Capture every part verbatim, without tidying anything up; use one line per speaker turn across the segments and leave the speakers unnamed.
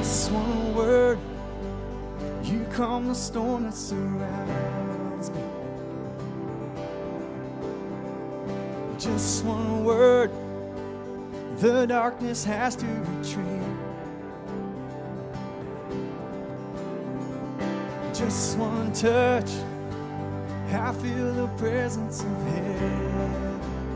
Just one word, you calm the storm that surrounds me. Just one word, the darkness has to retreat. Just one touch, I feel the presence of heaven.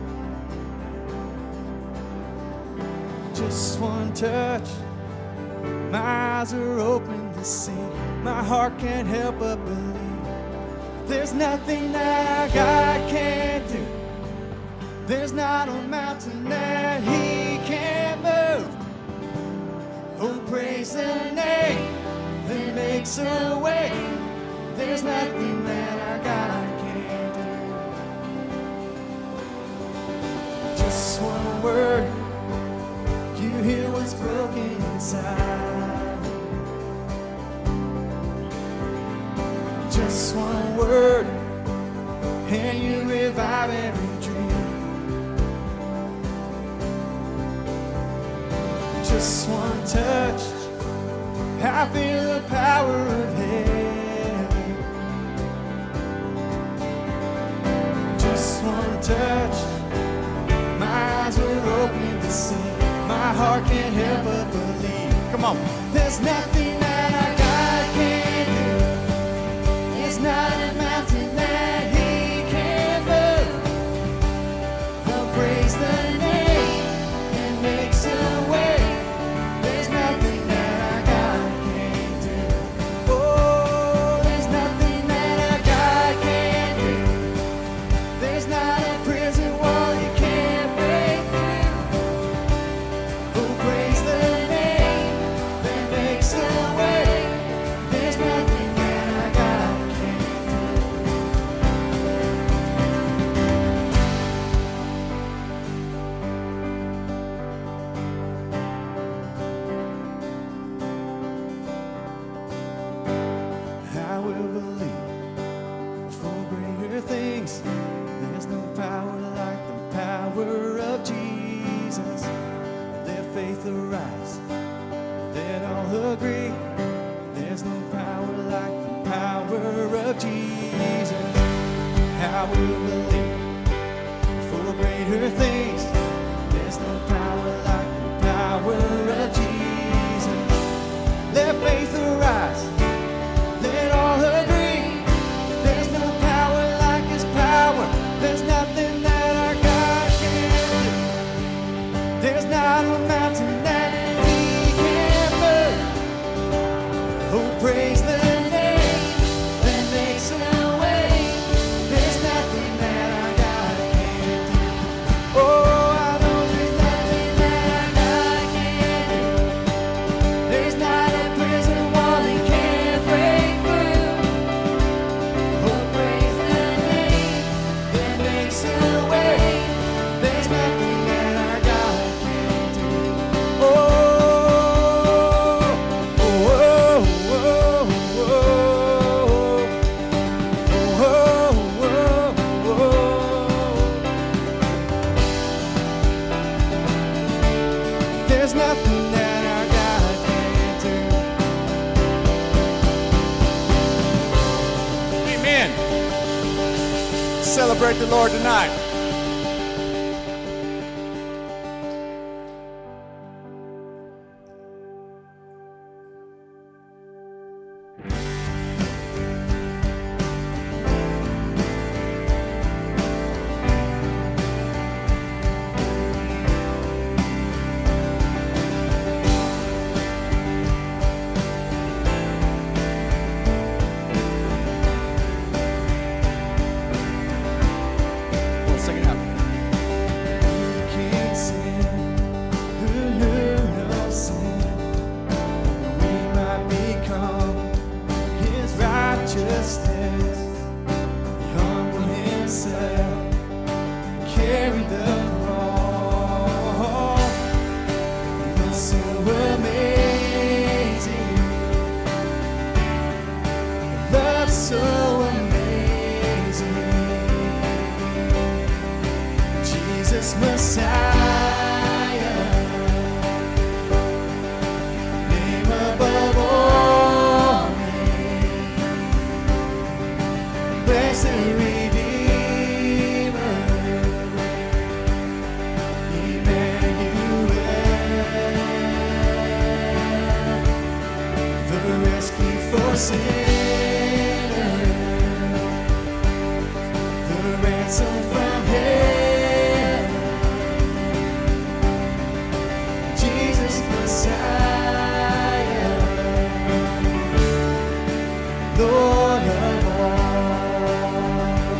Just one touch, my eyes are open to see. My heart can't help but believe. There's nothing that our God can't do. There's not a mountain that He can't move. Oh, praise the name that makes a way. There's nothing that our God can't do. Just one word, you hear what's broken inside. Just one word, and you revive every dream. Just one touch, I feel the power of heaven. Just one touch, my eyes were open to see. My heart can't help but believe. Come on. There's nothing that our God can't do. It's not a mountain that He can't move. Oh, praise the name that makes a way. There's nothing that our God can't do. Oh, there's nothing that our God can't do. There's not a prison wall you can't break through. Oh, praise the name that makes a way. There's nothing that our God can't do. I will believe for greater things. There's no power like the power of Jesus. Let faith arise, let all agree. There's no power like the power of Jesus. I will believe for greater things. There's no power like the power of Jesus. Let faith arise, let all agree. There's no power like His power. There's nothing that our God can't do. There's not a mountain that He can't move. Oh, praise the name that makes a way. There's nothing that our God can't do. Oh, I know there's nothing that our God can't do. There's not a prison wall He can't break through. Oh, praise the name that makes a way. There's nothing that our God can't do. Oh, oh, oh, oh, oh, oh, oh, oh. There's nothing that our God can't do.
Amen. Celebrate the Lord tonight. We'll sing it out.
Who can sin? Who knew no sin? We might become His righteousness. He humbled Himself, carried the cross. It's so amazing, love so amazing. Jesus Messiah, name above for sinners, the ransom from hell, Jesus Messiah, Lord of all.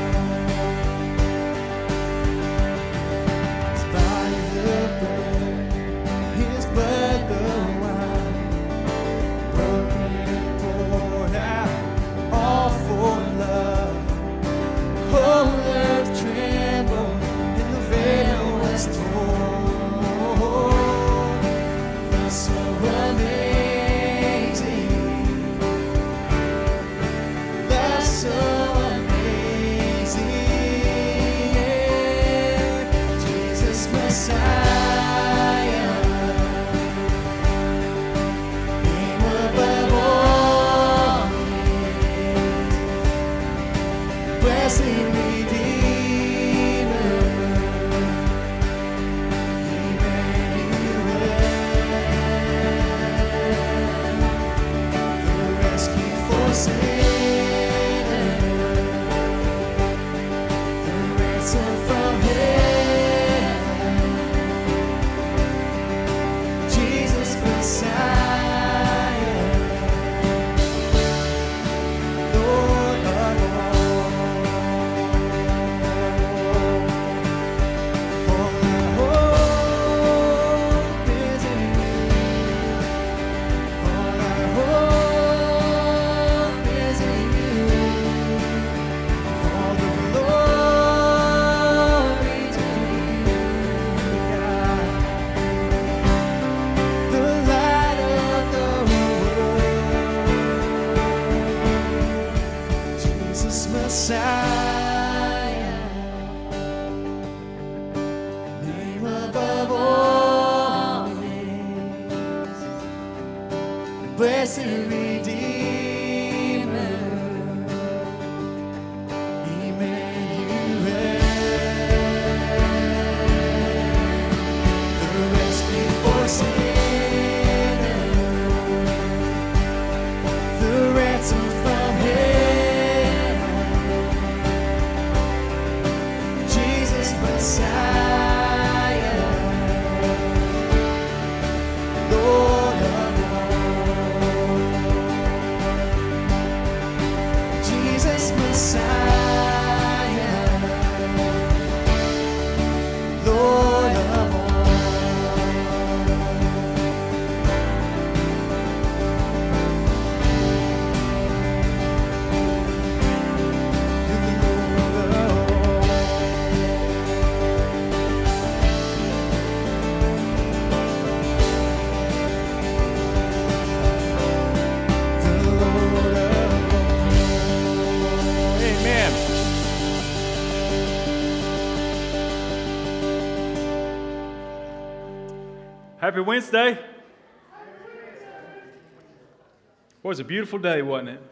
His body the bread, His blood the wine, broken and poured out, all for love. Whole earth trembled and the veil was torn. Love so amazing, love so amazing, Jesus Messiah, name above all names, blessed Redeemer, Emmanuel, the rescue for sinners, the ransom from hell, Jesus Messiah, Lord of all. All our hope is in you. All our hope is in you. All the glory to you, God, the light of the world, Jesus Messiah, name above all names, blessed Redeemer, Emmanuel, the rescue for sinners, the ransom from hell, Jesus Messiah, Lord of all. Jesus Messiah, Lord of all. You're the Lord of all. The Lord of all. Amen.
Happy Wednesday. Boy, it was a beautiful day, wasn't it?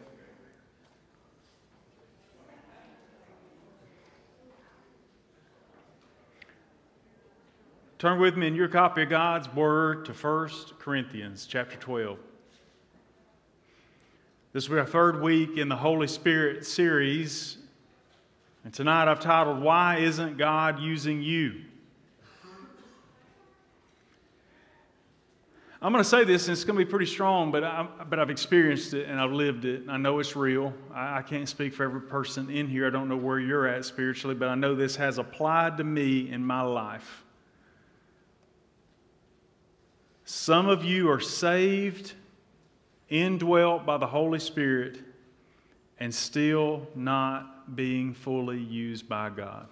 Turn with me in your copy of God's Word to First Corinthians chapter twelve. This will be our third week in the Holy Spirit series. And tonight I've titled, Why Isn't God Using You? I'm going to say this, and it's going to be pretty strong, but, I, but I've experienced it and I've lived it. And I know it's real. I, I can't speak for every person in here. I don't know where you're at spiritually, but I know this has applied to me in my life. Some of you are saved, indwelt by the Holy Spirit, and still not being fully used by God.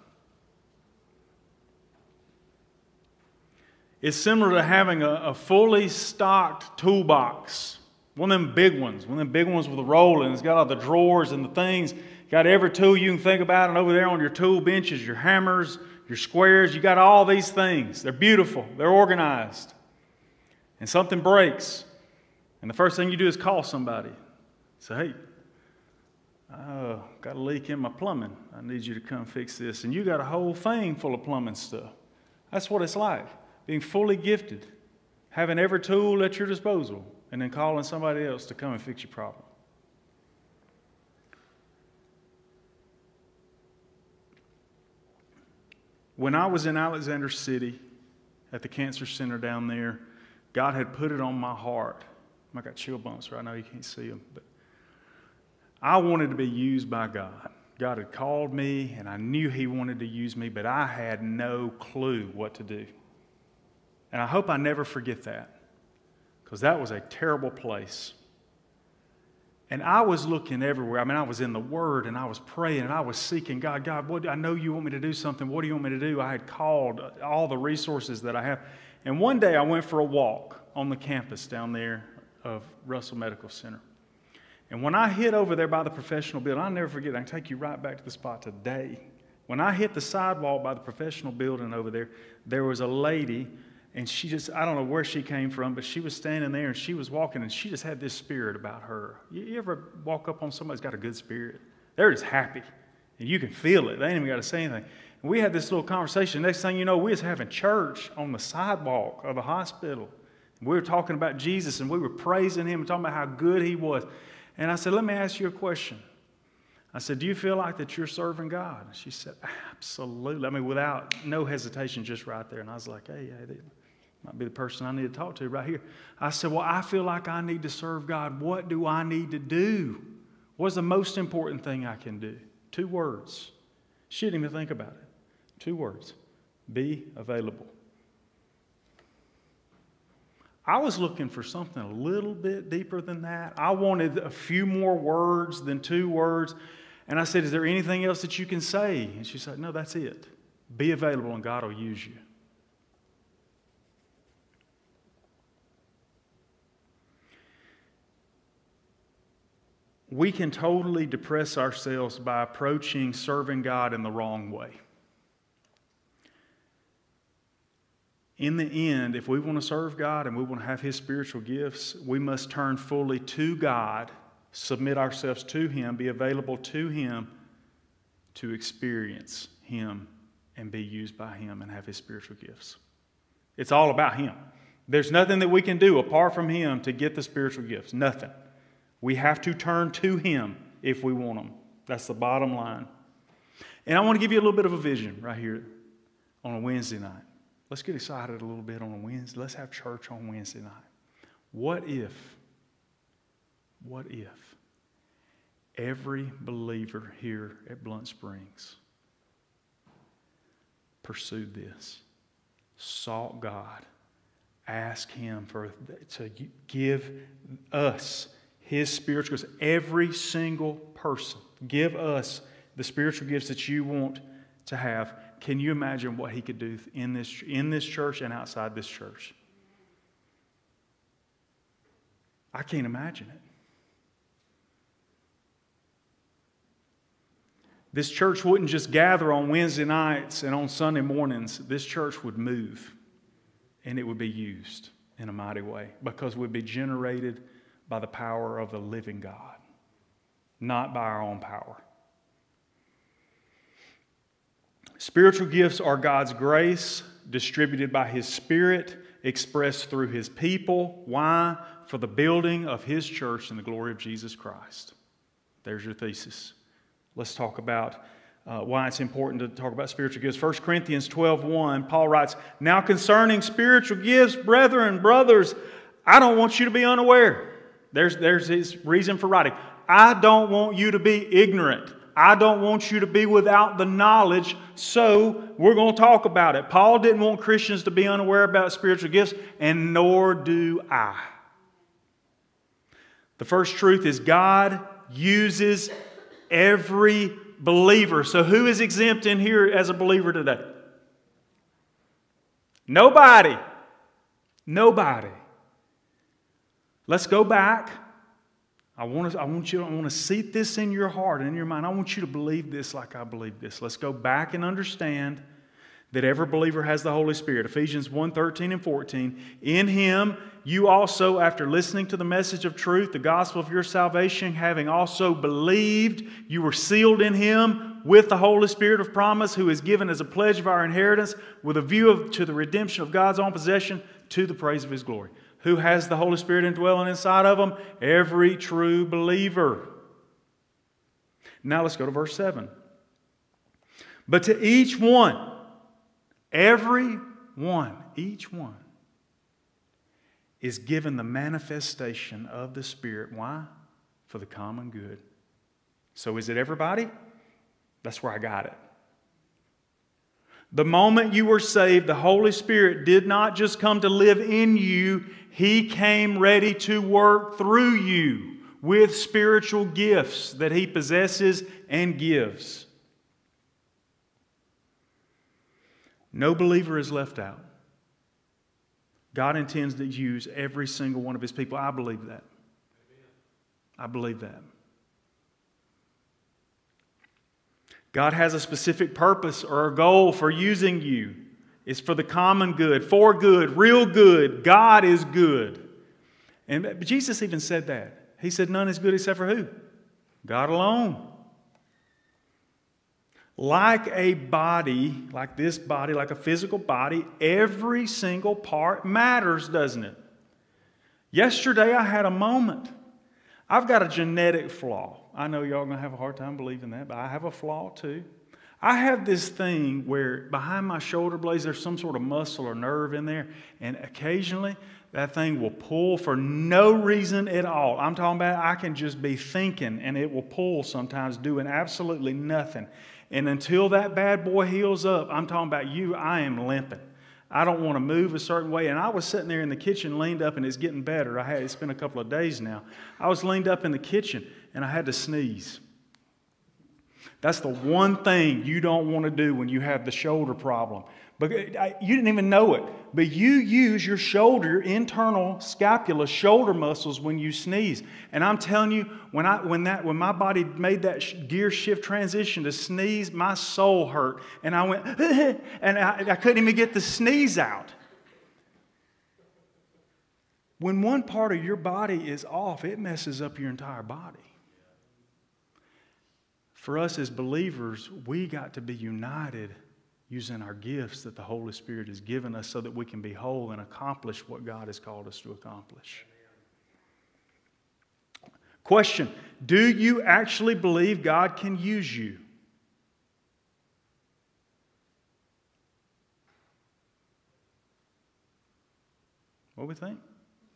It's similar to having a, a fully stocked toolbox, one of them big ones, one of them big ones with a roll, and it's got all the drawers and the things, got every tool you can think about, and over there on your tool benches, your hammers, your squares, you got all these things. They're beautiful, they're organized. And something breaks, and the first thing you do is call somebody. Say, hey, I've got a leak in my plumbing. I need you to come fix this. And you got a whole thing full of plumbing stuff. That's what it's like, being fully gifted, having every tool at your disposal, and then calling somebody else to come and fix your problem. when I was in Alexander City at the cancer center down there, God had put it on my heart. I got chill bumps right now. You can't see them. But I wanted to be used by God. God had called me, and I knew He wanted to use me, but I had no clue what to do. And I hope I never forget that, because that was a terrible place. And I was looking everywhere. I mean, I was in the Word, and I was praying, and I was seeking God. God, what, I know you want me to do something. What do you want me to do? I had called all the resources that I have. And one day I went for a walk on the campus down there of Russell Medical Center. And when I hit over there by the professional building, I'll never forget, I can take you right back to the spot today. When I hit the sidewalk by the professional building over there, there was a lady, and she just, I don't know where she came from, but she was standing there, and she was walking, and she just had this spirit about her. You, you ever walk up on somebody who's got a good spirit? They're just happy, and you can feel it. They ain't even got to say anything. And we had this little conversation. Next thing you know, we was having church on the sidewalk of the hospital. We were talking about Jesus, and we were praising Him and talking about how good He was. And I said, let me ask you a question. I said, do you feel like that you're serving God? And she said, absolutely. I mean, without no hesitation, just right there. And I was like, hey, hey, that might be the person I need to talk to right here. I said, well, I feel like I need to serve God. What do I need to do? What's the most important thing I can do? Two words. She didn't even think about it. Two words. Be available. I was looking for something a little bit deeper than that. I wanted a few more words than two words. And I said, is there anything else that you can say? And she said, no, that's it. Be available and God will use you. We can totally depress ourselves by approaching serving God in the wrong way. In the end, if we want to serve God and we want to have His spiritual gifts, we must turn fully to God, submit ourselves to Him, be available to Him to experience Him and be used by Him and have His spiritual gifts. It's all about Him. There's nothing that we can do apart from Him to get the spiritual gifts. Nothing. We have to turn to Him if we want them. That's the bottom line. And I want to give you a little bit of a vision right here on a Wednesday night. Let's get excited a little bit on a Wednesday. Let's have church on Wednesday night. What if, what if every believer here at Blunt Springs pursued this, sought God, asked Him for to give us His spiritual gifts, every single person. Give us the spiritual gifts that you want to have. Can you imagine what He could do in this, in this church and outside this church? I can't imagine it. This church wouldn't just gather on Wednesday nights and on Sunday mornings. This church would move, and it would be used in a mighty way because we'd be generated by the power of the living God, not by our own power. Spiritual gifts are God's grace distributed by His Spirit, expressed through His people. Why? For the building of His church and the glory of Jesus Christ. There's your thesis. Let's talk about uh, why it's important to talk about spiritual gifts. First Corinthians twelve one, Paul writes, now concerning spiritual gifts, brethren, brothers, I don't want you to be unaware. There's, there's his reason for writing. I don't want you to be ignorant. I don't want you to be without the knowledge, so we're going to talk about it. Paul didn't want Christians to be unaware about spiritual gifts, and nor do I. The first truth is God uses every believer. So who is exempt in here as a believer today? Nobody. Nobody. Let's go back. I want to, I want you, I want to seat this in your heart and in your mind. I want you to believe this like I believe this. Let's go back and understand that every believer has the Holy Spirit. Ephesians one, thirteen and fourteen. In Him, you also, after listening to the message of truth, the gospel of your salvation, having also believed, you were sealed in Him with the Holy Spirit of promise, who is given as a pledge of our inheritance, with a view of, to the redemption of God's own possession, to the praise of His glory. Who has the Holy Spirit indwelling inside of them? Every true believer. Now let's go to verse seven. But to each one, Every one, each one, is given the manifestation of the Spirit. Why? For the common good. So is it everybody? That's where I got it. The moment you were saved, the Holy Spirit did not just come to live in you. He came ready to work through you with spiritual gifts that He possesses and gives. No believer is left out. God intends to use every single one of His people. I believe that. I believe that. God has a specific purpose or a goal for using you. It's for the common good, for good, real good. God is good. And Jesus even said that. He said none is good except for who? God alone. Like a body, like this body, like a physical body, every single part matters, doesn't it? Yesterday I had a moment. I've got a genetic flaw. I know y'all are going to have a hard time believing that, but I have a flaw too. I have this thing where behind my shoulder blades there's some sort of muscle or nerve in there, and occasionally that thing will pull for no reason at all. I'm talking about I can just be thinking and it will pull sometimes doing absolutely nothing. And until that bad boy heals up, I'm talking about you, I am limping. I don't want to move a certain way. And I was sitting there in the kitchen leaned up, and it's getting better. I had, it's been a couple of days now. I was leaned up in the kitchen and I had to sneeze. That's the one thing you don't want to do when you have the shoulder problem. But you didn't even know it. But you use your shoulder, your internal scapula, shoulder muscles when you sneeze. And I'm telling you, when I when that when my body made that gear shift transition to sneeze, my soul hurt, and I went, and I, I couldn't even get the sneeze out. When one part of your body is off, it messes up your entire body. For us as believers, we got to be united using our gifts that the Holy Spirit has given us so that we can be whole and accomplish what God has called us to accomplish. Question, do you actually believe God can use you? What do we think?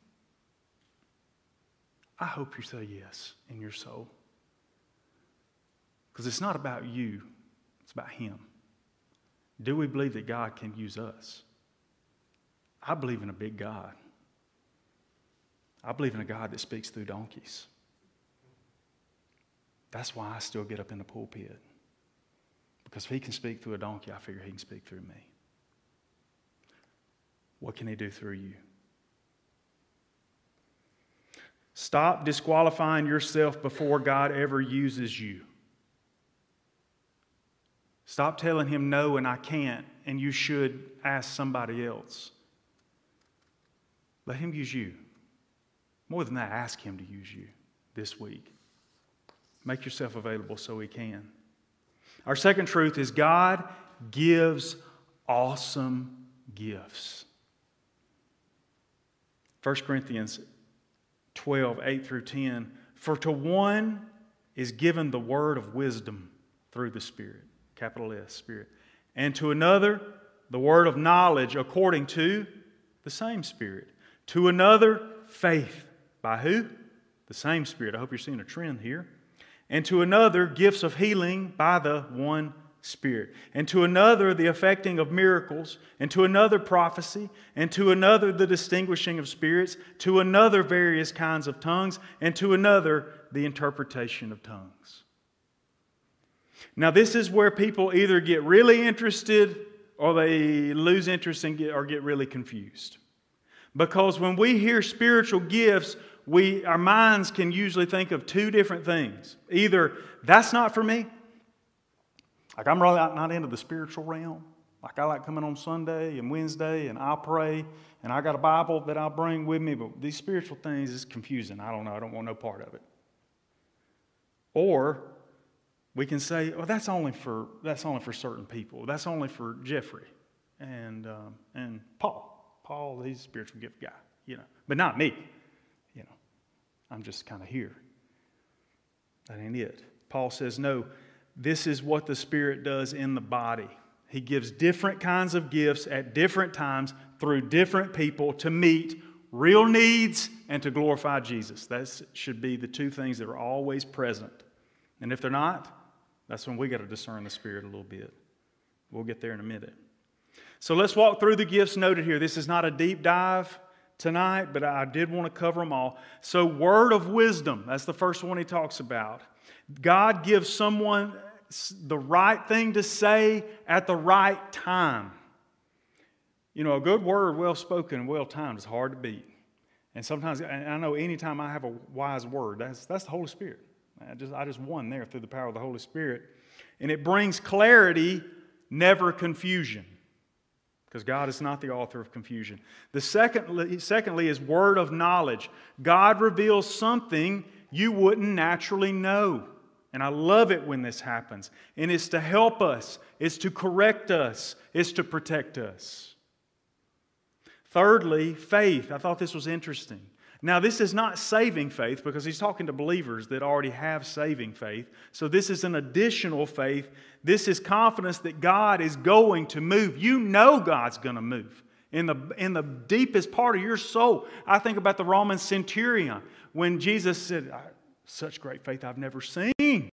I hope you say yes in your soul. Because it's not about you, it's about Him. Do we believe that God can use us? I believe in a big God. I believe in a God that speaks through donkeys. That's why I still get up in the pulpit. Because if He can speak through a donkey, I figure He can speak through me. What can He do through you? Stop disqualifying yourself before God ever uses you. Stop telling Him no and I can't, and you should ask somebody else. Let Him use you. More than that, ask Him to use you this week. Make yourself available so He can. Our second truth is God gives awesome gifts. First Corinthians twelve, eight through ten. For to one is given the word of wisdom through the Spirit. Capital S, Spirit. And to another, the word of knowledge according to the same Spirit. To another, faith. By who? The same Spirit. I hope you're seeing a trend here. And to another, gifts of healing by the one Spirit. And to another, the effecting of miracles. And to another, prophecy. And to another, the distinguishing of spirits. To another, various kinds of tongues. And to another, the interpretation of tongues. Now, this is where people either get really interested or they lose interest and get, or get really confused. Because when we hear spiritual gifts, we, our minds can usually think of two different things. Either, that's not for me. Like, I'm really not, not into the spiritual realm. Like, I like coming on Sunday and Wednesday and I'll pray and I got a Bible that I'll bring with me, but these spiritual things is confusing. I don't know. I don't want no part of it. Or we can say, well, that's only for that's only for certain people. That's only for Jeffrey and um, and Paul. Paul, he's a spiritual gift guy, you know, but not me. You know, I'm just kind of here. That ain't it. Paul says, no, this is what the Spirit does in the body. He gives different kinds of gifts at different times through different people to meet real needs and to glorify Jesus. That should be the two things that are always present. And if they're not, that's when we got to discern the Spirit a little bit. We'll get there in a minute. So let's walk through the gifts noted here. This is not a deep dive tonight, but I did want to cover them all. So word of wisdom, that's the first one he talks about. God gives someone the right thing to say at the right time. You know, a good word, well spoken, well timed is hard to beat. And sometimes, and I know anytime I have a wise word, that's, that's the Holy Spirit. I just, I just won there through the power of the Holy Spirit. And it brings clarity, never confusion. Because God is not the author of confusion. The secondly, secondly is word of knowledge. God reveals something you wouldn't naturally know. And I love it when this happens. And it's to help us. It's to correct us. It's to protect us. Thirdly, faith. I thought this was interesting. Now, this is not saving faith because he's talking to believers that already have saving faith. So this is an additional faith. This is confidence that God is going to move. You know God's going to move. In the, in the deepest part of your soul. I think about the Roman centurion when Jesus said, such great faith I've never seen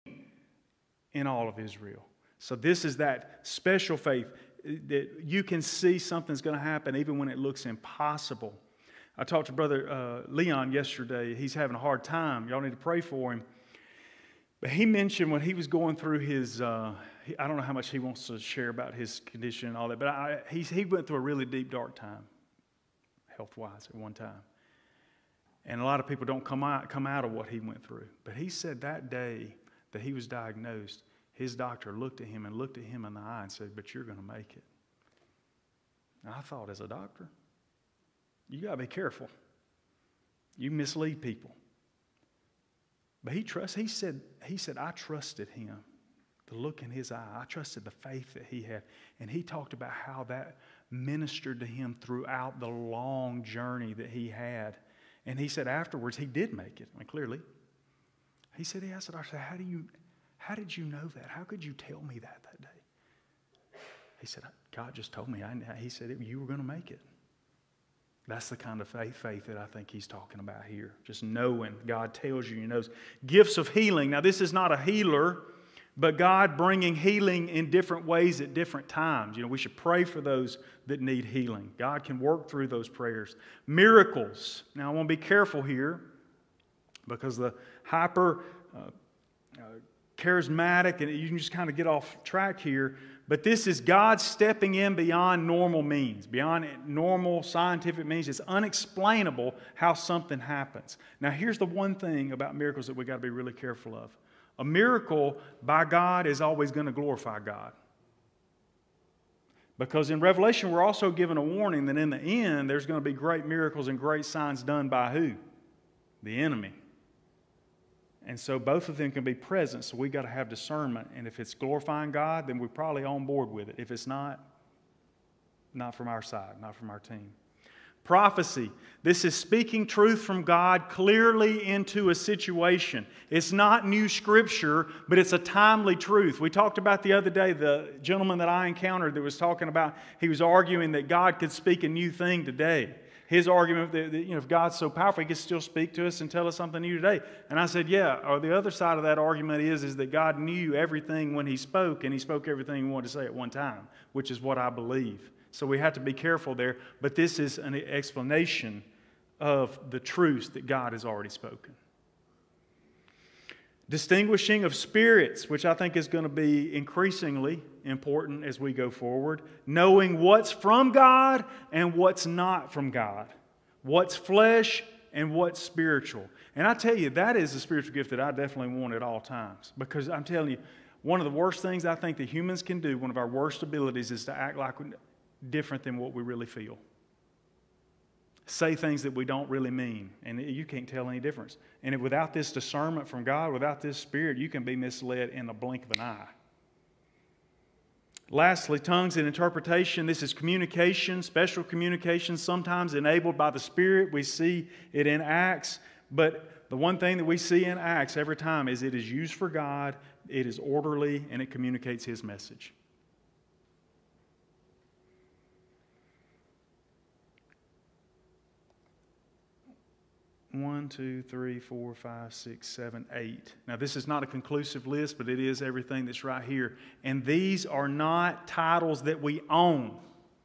in all of Israel. So this is that special faith that you can see something's going to happen even when it looks impossible. I talked to Brother uh, Leon yesterday. He's having a hard time. Y'all need to pray for him. But he mentioned when he was going through his, uh, he, I don't know how much he wants to share about his condition and all that, but I, he, he went through a really deep, dark time, health-wise, at one time. And a lot of people don't come out, come out of what he went through. But he said that day that he was diagnosed, his doctor looked at him and looked at him in the eye and said, but you're going to make it. And I thought, as a doctor, you got to be careful. You mislead people. But he trust. He said, he said, I trusted him. The look in his eye. I trusted the faith that he had. And he talked about how that ministered to him throughout the long journey that he had. And he said afterwards, he did make it. I mean, clearly. He said, he asked the doctor, how do you, how did you know that? How could you tell me that that day? He said, God just told me. I, he said, you were going to make it. That's the kind of faith, faith that I think he's talking about here. Just knowing God tells you, he knows. Gifts of healing. Now, this is not a healer, but God bringing healing in different ways at different times. You know, we should pray for those that need healing. God can work through those prayers. Miracles. Now, I want to be careful here because the hyper uh, uh, charismatic, and you can just kind of get off track here. But this is God stepping in beyond normal means, beyond normal scientific means. It's unexplainable how something happens. Now, here's the one thing about miracles that we've got to be really careful of. A miracle by God is always going to glorify God. Because in Revelation, we're also given a warning that in the end, there's going to be great miracles and great signs done by who? The enemy. And so both of them can be present, so we've got to have discernment. And if it's glorifying God, then we're probably on board with it. If it's not, not from our side, not from our team. Prophecy. This is speaking truth from God clearly into a situation. It's not new scripture, but it's a timely truth. We talked about the other day, the gentleman that I encountered that was talking about, he was arguing that God could speak a new thing today. His argument that, you know, if God's so powerful, He can still speak to us and tell us something new today. And I said, yeah, or the other side of that argument is, is that God knew everything when He spoke, and He spoke everything He wanted to say at one time, which is what I believe. So we have to be careful there. But this is an explanation of the truths that God has already spoken. Distinguishing of spirits, which I think is going to be increasingly important as we go forward. Knowing what's from God and what's not from God. What's flesh and what's spiritual. And I tell you, that is a spiritual gift that I definitely want at all times. Because I'm telling you, one of the worst things I think that humans can do, one of our worst abilities, is to act like we're different than what we really feel. Say things that we don't really mean, and you can't tell any difference. And if without this discernment from God, without this Spirit, you can be misled in the blink of an eye. Lastly, tongues and interpretation. This is communication, special communication, sometimes enabled by the Spirit. We see it in Acts, but the one thing that we see in Acts every time is it is used for God, it is orderly, and it communicates His message. one, two, three, four, five, six, seven, eight. Now, this is not a conclusive list, but it is everything that's right here. And these are not titles that we own.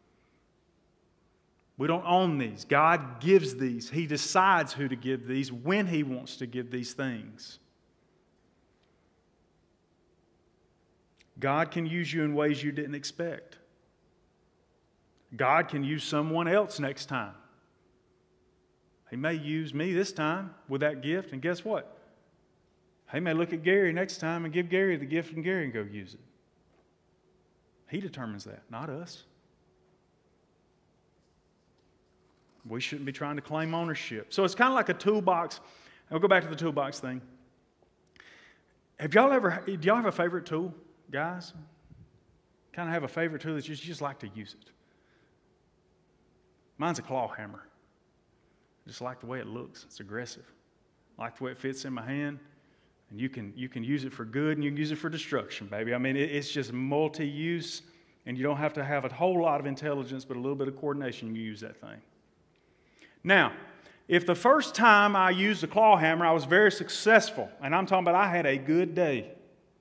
We don't own these. God gives these. He decides who to give these when He wants to give these things. God can use you in ways you didn't expect. God can use someone else next time. He may use me this time with that gift, and guess what? He may look at Gary next time and give Gary the gift, and Gary can go use it. He determines that, not us. We shouldn't be trying to claim ownership. So it's kind of like a toolbox. I'll go back to the toolbox thing. Have y'all ever, do y'all have a favorite tool, guys? Kind of have a favorite tool that you just like to use it. Mine's a claw hammer. I just like the way it looks. It's aggressive. I like the way it fits in my hand. And you can, you can use it for good and you can use it for destruction, baby. I mean, it, it's just multi-use, and you don't have to have a whole lot of intelligence, but a little bit of coordination, you use that thing. Now, if the first time I used a claw hammer, I was very successful, and I'm talking about I had a good day,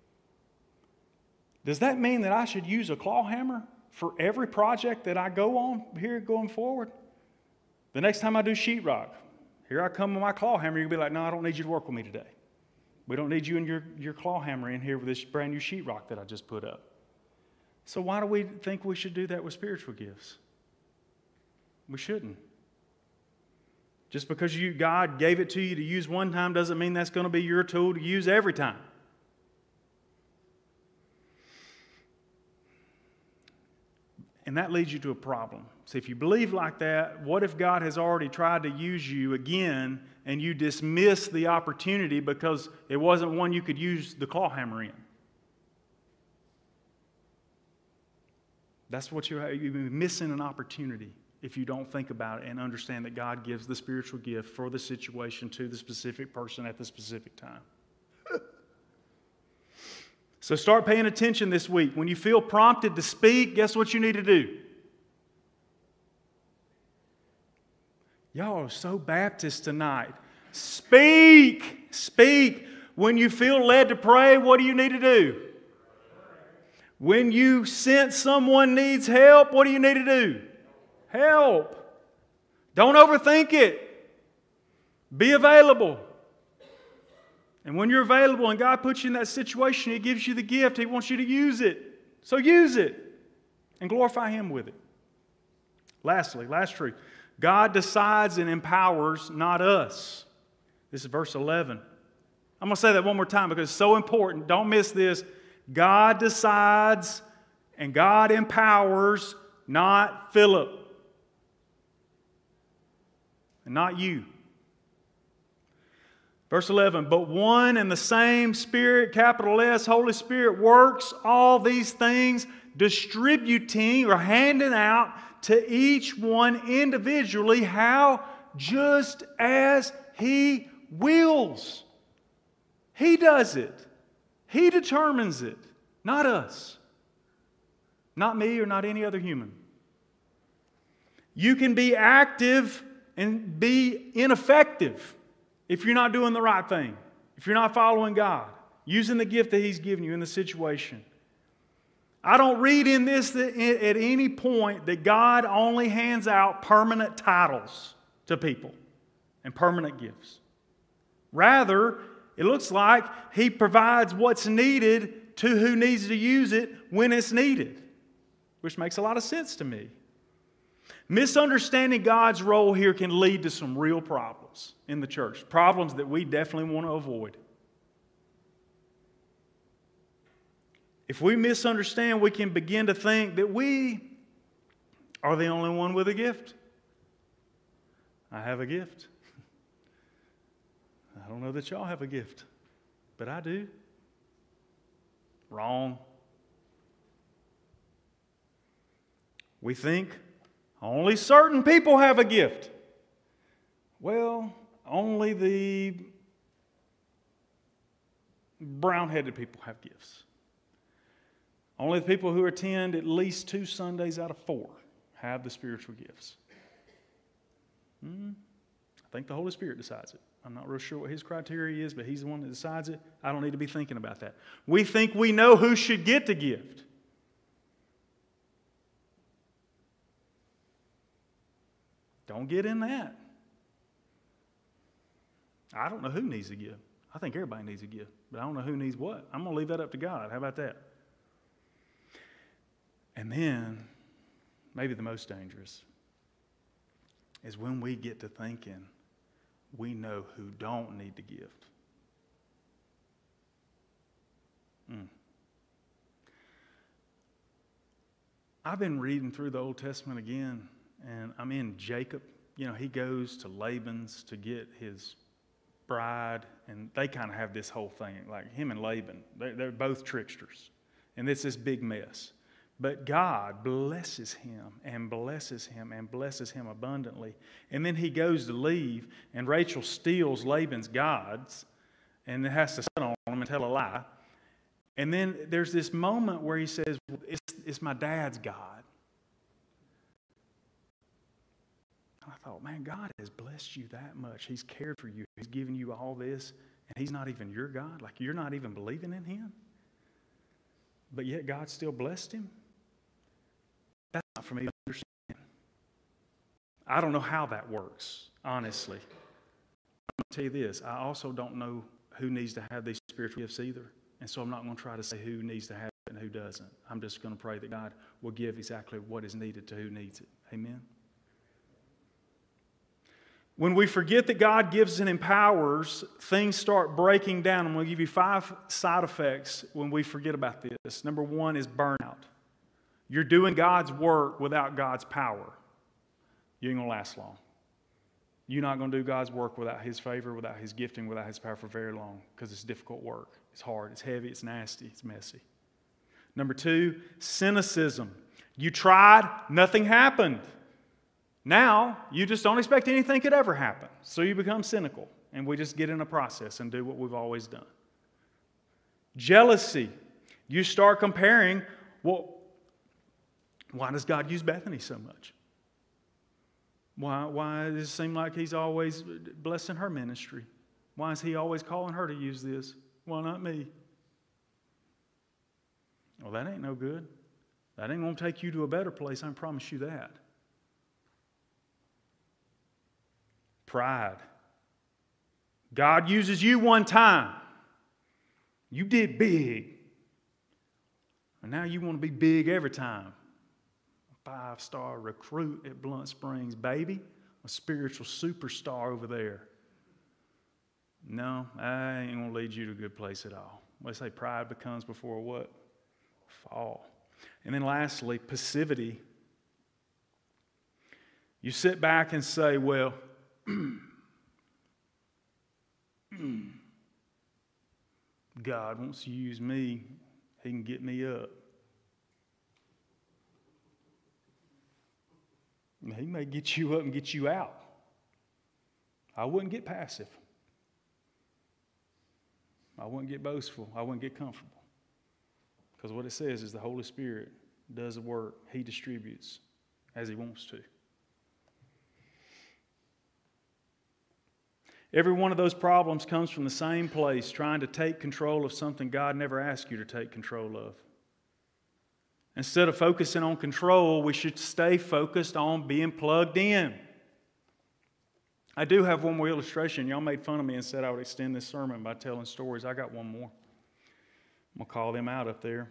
does that mean that I should use a claw hammer for every project that I go on here going forward? The next time I do sheetrock, here I come with my claw hammer, you'll be like, no, I don't need you to work with me today. We don't need you and your, your claw hammer in here with this brand new sheetrock that I just put up. So why do we think we should do that with spiritual gifts? We shouldn't. Just because you, God gave it to you to use one time doesn't mean that's going to be your tool to use every time. And that leads you to a problem. So if you believe like that, what if God has already tried to use you again and you dismiss the opportunity because it wasn't one you could use the claw hammer in? That's what you're, you're missing an opportunity if you don't think about it and understand that God gives the spiritual gift for the situation to the specific person at the specific time. So start paying attention this week. When you feel prompted to speak, guess what you need to do? Y'all are so Baptist tonight. Speak! Speak! When you feel led to pray, what do you need to do? When you sense someone needs help, what do you need to do? Help! Don't overthink it. Be available. And when you're available and God puts you in that situation, He gives you the gift. He wants you to use it. So use it and glorify Him with it. Lastly, last truth. God decides and empowers, not us. This is verse eleven. I'm going to say that one more time because it's so important. Don't miss this. God decides and God empowers, not Philip. And not you. Verse eleven, but one and the same Spirit, capital S, Holy Spirit, works all these things, distributing or handing out to each one individually how? Just as He wills. He does it. He determines it, not us. Not me or not any other human. You can be active and be ineffective if you're not doing the right thing, if you're not following God, using the gift that He's given you in the situation. I don't read in this that at any point that God only hands out permanent titles to people and permanent gifts. Rather, it looks like He provides what's needed to who needs to use it when it's needed, which makes a lot of sense to me. Misunderstanding God's role here can lead to some real problems in the church. Problems that we definitely want to avoid. If we misunderstand, we can begin to think that we are the only one with a gift. I have a gift. I don't know that y'all have a gift, but I do. Wrong. We think only certain people have a gift. Well, only the brown-headed people have gifts. Only the people who attend at least two Sundays out of four have the spiritual gifts. Hmm? I think the Holy Spirit decides it. I'm not real sure what his criteria is, but he's the one that decides it. I don't need to be thinking about that. We think we know who should get the gift. Don't get in that. I don't know who needs a gift. I think everybody needs a gift, but I don't know who needs what. I'm going to leave that up to God. How about that? And then, maybe the most dangerous is when we get to thinking we know who don't need the gift. Mm. I've been reading through the Old Testament again, and I'm in Jacob. You know, he goes to Laban's to get his bride, and they kind of have this whole thing, like him and Laban, they're, they're both tricksters, and it's this big mess. But God blesses him and blesses him and blesses him abundantly. And then he goes to leave, and Rachel steals Laban's gods and has to sit on them and tell a lie. And then there's this moment where he says, it's, it's my dad's God. And I thought, man, God has blessed you that much. He's cared for you. He's given you all this, and he's not even your God. Like, you're not even believing in him. But yet God still blessed him. That's not for me to understand. I don't know how that works, honestly. I'm going to tell you this. I also don't know who needs to have these spiritual gifts either. And so I'm not going to try to say who needs to have it and who doesn't. I'm just going to pray that God will give exactly what is needed to who needs it. Amen? When we forget that God gives and empowers, things start breaking down. I'm going to give you five side effects when we forget about this. Number one is burnout. You're doing God's work without God's power. You ain't going to last long. You're not going to do God's work without His favor, without His gifting, without His power for very long, because it's difficult work. It's hard, it's heavy, it's nasty, it's messy. Number two, cynicism. You tried, nothing happened. Now, you just don't expect anything could ever happen. So you become cynical, and we just get in a process and do what we've always done. Jealousy. You start comparing, well, why does God use Bethany so much? Why, why does it seem like He's always blessing her ministry? Why is He always calling her to use this? Why not me? Well, that ain't no good. That ain't going to take you to a better place, I promise you that. Pride. God uses you one time. You did big. And now you want to be big every time. A five-star recruit at Blunt Springs, baby. A spiritual superstar over there. No, I ain't going to lead you to a good place at all. They say pride becomes before what? Fall. And then lastly, passivity. You sit back and say, well, God wants to use me. He can get me up. He may get you up and get you out. I wouldn't get passive. I wouldn't get boastful. I wouldn't get comfortable. Because what it says is the Holy Spirit does the work. He distributes as He wants to. Every one of those problems comes from the same place, trying to take control of something God never asked you to take control of. Instead of focusing on control, we should stay focused on being plugged in. I do have one more illustration. Y'all made fun of me and said I would extend this sermon by telling stories. I got one more. I'm going to call them out up there.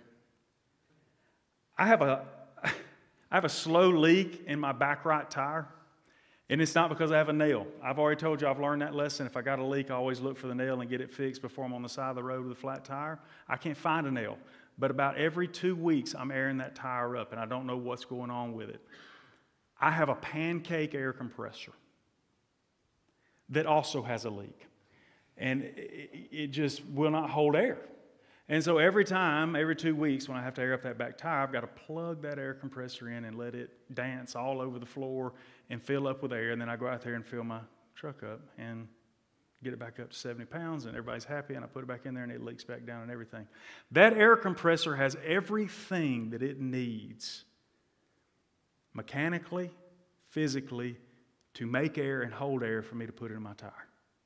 I have a, I have a slow leak in my back right tire. And it's not because I have a nail. I've already told you I've learned that lesson. If I got a leak, I always look for the nail and get it fixed before I'm on the side of the road with a flat tire. I can't find a nail. But about every two weeks, I'm airing that tire up, and I don't know what's going on with it. I have a pancake air compressor that also has a leak. And it, it just will not hold air. And so every time, every two weeks, when I have to air up that back tire, I've got to plug that air compressor in and let it dance all over the floor and fill up with air. And then I go out there and fill my truck up and get it back up to seventy pounds, and everybody's happy, and I put it back in there, and it leaks back down and everything. That air compressor has everything that it needs mechanically, physically, to make air and hold air for me to put it in my tire.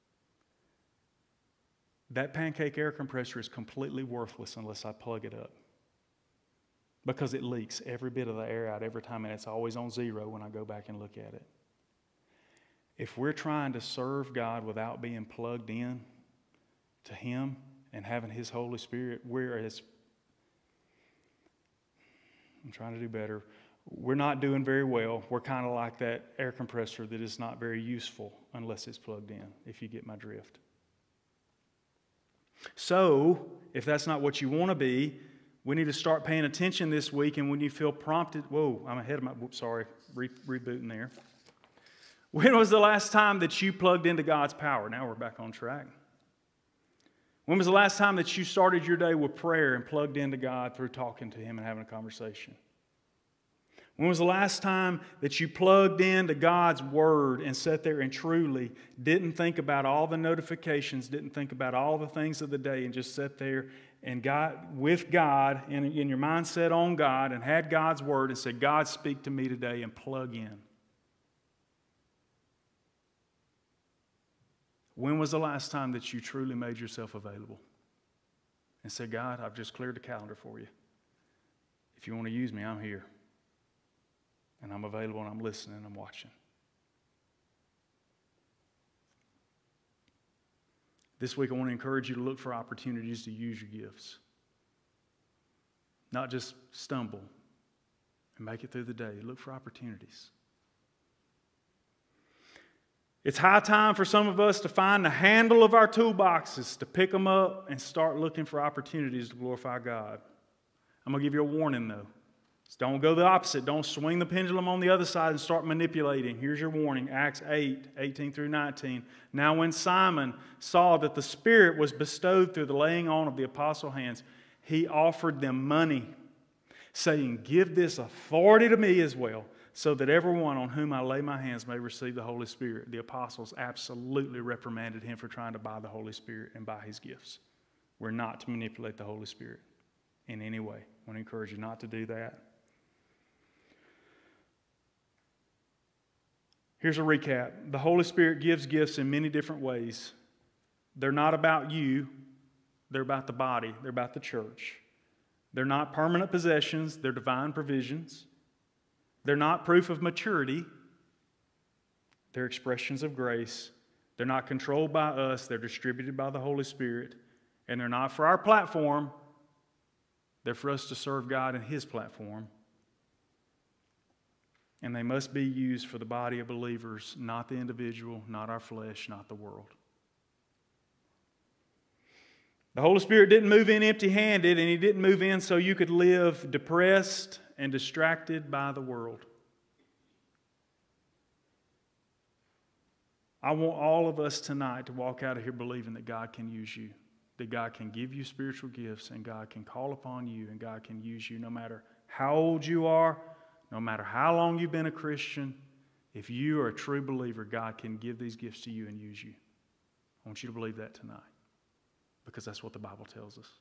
That pancake air compressor is completely worthless unless I plug it up, because it leaks every bit of the air out every time, and it's always on zero when I go back and look at it. If we're trying to serve God without being plugged in to Him and having His Holy Spirit, we're as, I'm trying to do better, we're not doing very well. We're kind of like that air compressor that is not very useful unless it's plugged in, if you get my drift. So, if that's not what you want to be, we need to start paying attention this week, and when you feel prompted, whoa, I'm ahead of my, whoops, sorry, re, rebooting there. When was the last time that you plugged into God's power? Now we're back on track. When was the last time that you started your day with prayer and plugged into God through talking to Him and having a conversation? When was the last time that you plugged into God's Word and sat there and truly didn't think about all the notifications, didn't think about all the things of the day, and just sat there and got with God, in, in your mindset on God, and had God's Word and said, God, speak to me today, and plug in? When was the last time that you truly made yourself available and said, God, I've just cleared the calendar for you. If you want to use me, I'm here. And I'm available, and I'm listening, and I'm watching. This week I want to encourage you to look for opportunities to use your gifts. Not just stumble and make it through the day. Look for opportunities. It's high time for some of us to find the handle of our toolboxes, to pick them up and start looking for opportunities to glorify God. I'm going to give you a warning, though. Don't go the opposite. Don't swing the pendulum on the other side and start manipulating. Here's your warning, Acts eight, eighteen through nineteen. Now when Simon saw that the Spirit was bestowed through the laying on of the apostles' hands, he offered them money, saying, give this authority to me as well, so that everyone on whom I lay my hands may receive the Holy Spirit. The apostles absolutely reprimanded him for trying to buy the Holy Spirit and buy His gifts. We're not to manipulate the Holy Spirit in any way. I want to encourage you not to do that. Here's a recap. The Holy Spirit gives gifts in many different ways. They're not about you. They're about the body. They're about the church. They're not permanent possessions. They're divine provisions. They're not proof of maturity. They're expressions of grace. They're not controlled by us. They're distributed by the Holy Spirit. And they're not for our platform. They're for us to serve God in His platform. And they must be used for the body of believers, not the individual, not our flesh, not the world. The Holy Spirit didn't move in empty-handed, and He didn't move in so you could live depressed and distracted by the world. I want all of us tonight to walk out of here believing that God can use you, that God can give you spiritual gifts, and God can call upon you, and God can use you no matter how old you are, no matter how long you've been a Christian. If you are a true believer, God can give these gifts to you and use you. I want you to believe that tonight, because that's what the Bible tells us.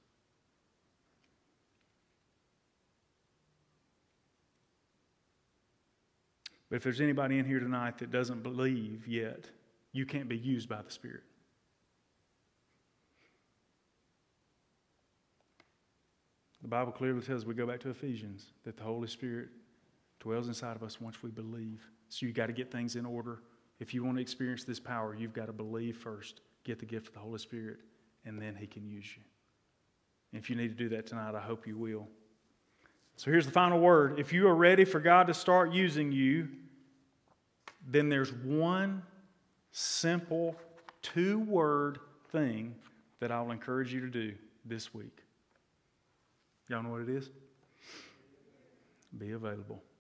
But if there's anybody in here tonight that doesn't believe yet, you can't be used by the Spirit. The Bible clearly tells us, we go back to Ephesians, that the Holy Spirit dwells inside of us once we believe. So you've got to get things in order. If you want to experience this power, you've got to believe first, get the gift of the Holy Spirit, and then He can use you. And if you need to do that tonight, I hope you will. So here's the final word. If you are ready for God to start using you, then there's one simple two-word thing that I'll encourage you to do this week. Y'all know what it is? Be available.